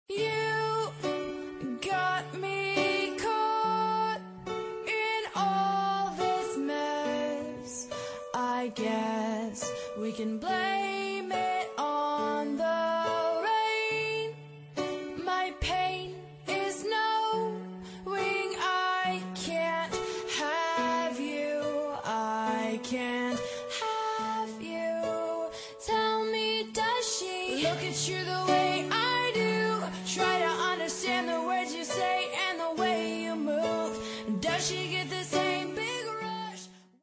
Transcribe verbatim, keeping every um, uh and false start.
You got me caught in all this mess. I guess we can blame it on the rain. My pain is knowing I can't have you. I can't have you. Tell me, does she look at you the way